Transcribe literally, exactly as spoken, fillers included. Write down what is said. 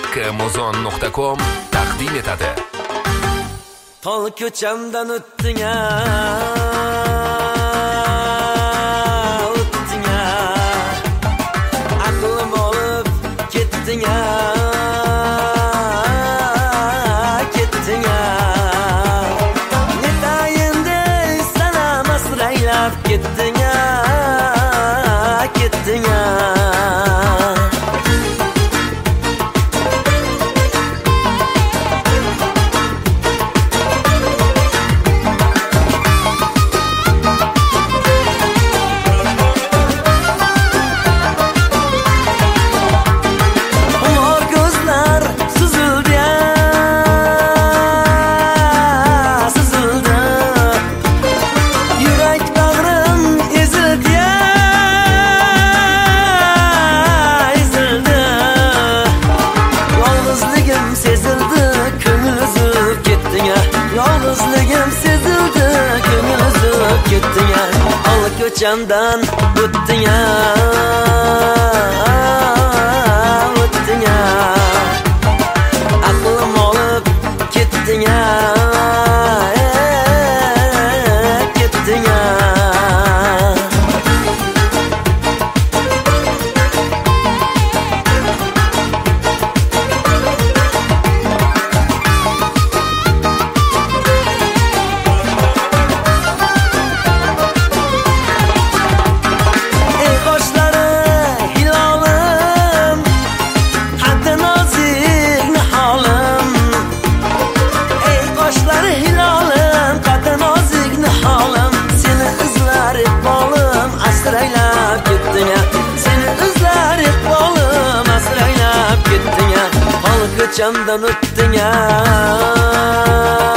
muzon nuqta com taqdim etadi. Tol ko'chamdan o'tding-a, o'tding-a, aqlim olib ketding-a, ketding-a. Netayinda sana masraylab ketding-a, ketding-a. Yolg'izligim sezildi, ko'ngil uzib ketding-a, ol ko'chamdan o'tding-a, o'tding-a, aqlim olib ketding-a, ketding-a. Ko'chamdan o'tding-a.